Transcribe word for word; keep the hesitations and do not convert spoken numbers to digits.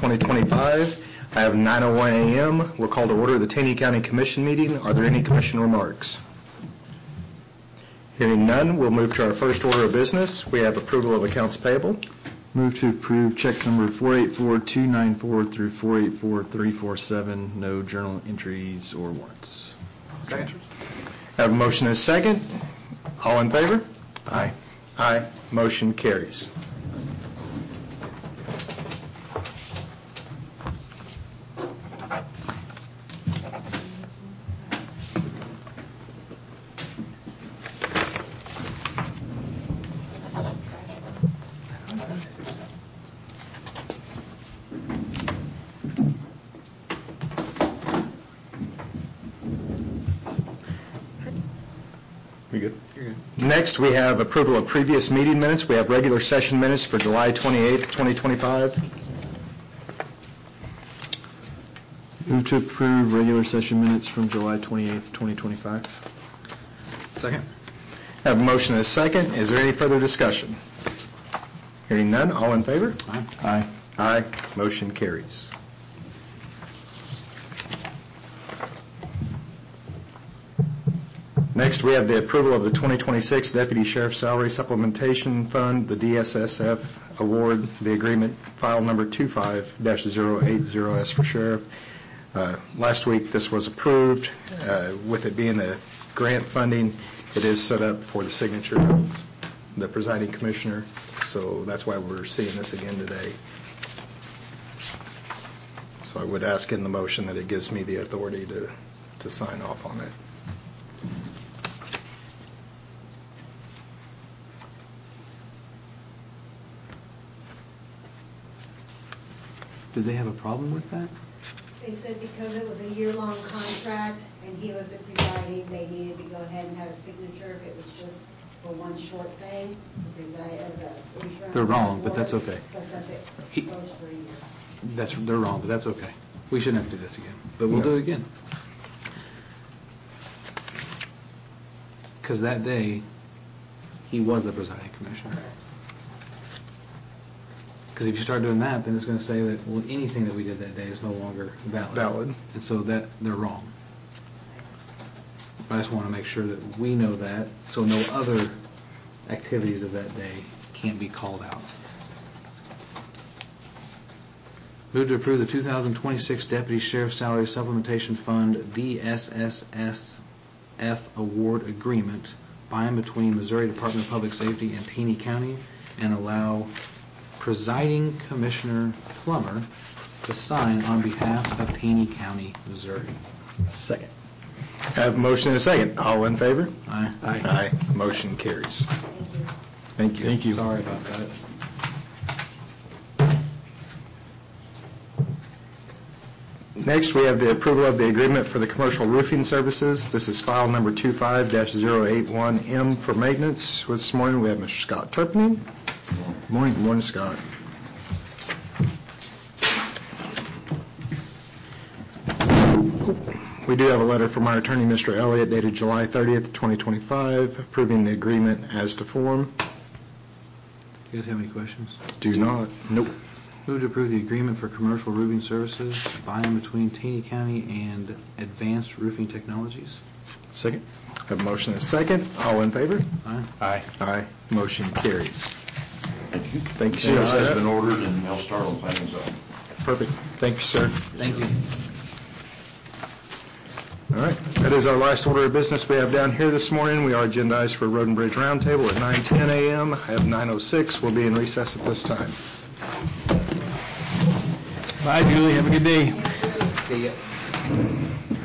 twenty twenty-five. I have nine oh one a m We'll call to order the Taney County Commission meeting. Are there any commission remarks? Hearing none, we'll move to our first order of business. We have approval of accounts payable. Move to approve checks number four eight four two nine four through four eight four three four seven. No journal entries or warrants. Second. I have a motion and a second. All in favor? Aye. Aye. Motion carries. You good? You're good. Next, we have approval of previous meeting minutes. We have regular session minutes for July twenty-eighth, twenty twenty-five. Move to approve regular session minutes from July twenty-eighth, twenty twenty-five. Second. I have a motion and a second. Is there any further discussion? Hearing none, all in favor? Aye. Aye. Aye. Motion carries. Next, we have the approval of the twenty twenty-six Deputy Sheriff Salary Supplementation Fund, the D S S F award, the agreement, file number two five dash zero eight zero S for Sheriff. Uh, last week, this was approved. Uh, with it being a grant funding, it is set up for the signature of the presiding commissioner, so that's why we're seeing this again today. So I would ask in the motion that it gives me the authority to, to sign off on it. Did they have a problem with that? They said because it was a year-long contract and he was a presiding, they needed to go ahead and have a signature. If it was just for one short thing, the preside of the interim. They're wrong, but board, that's okay. Because that's it. He- It goes for a year. That's they're wrong, but that's okay. We shouldn't have to do this again, but we'll No. do it again. Because that day, he was the presiding commissioner. Because if you start doing that, then it's going to say that, well, anything that we did that day is no longer valid. Valid. And so that they're wrong. I just want to make sure that we know that, so no other activities of that day can't be called out. Move to approve the two thousand twenty-six Deputy Sheriff Salary Supplementation Fund D S S S F Award Agreement by and between Missouri Department of Public Safety and Taney County, and allow Presiding Commissioner Plummer to sign on behalf of Taney County, Missouri. Second. I have a motion and a second. All in favor? Aye. Aye. Aye. Motion carries. Thank you. Thank you. Thank you. Sorry about that. Next, we have the approval of the agreement for the commercial roofing services. This is file number two five dash zero eight one M for maintenance. This morning we have Mister Scott Turpinning. Good morning. Good morning, Scott. We do have a letter from our attorney, Mister Elliott, dated July thirtieth, twenty twenty-five, approving the agreement as to form. Do you guys have any questions? Do not. Nope. Move to approve the agreement for commercial roofing services by and between Taney County and Advanced Roofing Technologies. Second. Have a motion and a second. All in favor? Aye. Aye. Aye. Motion carries. Thank you. Thank you, It sir. has been ordered, and they'll start on planning zone. Perfect. Thank you, sir. Thank you. All right. That is our last order of business we have down here this morning. We are agendized for Road and Bridge Roundtable at nine ten a m I have nine oh six. We'll be in recess at this time. Bye, Julie. Have a good day. See ya.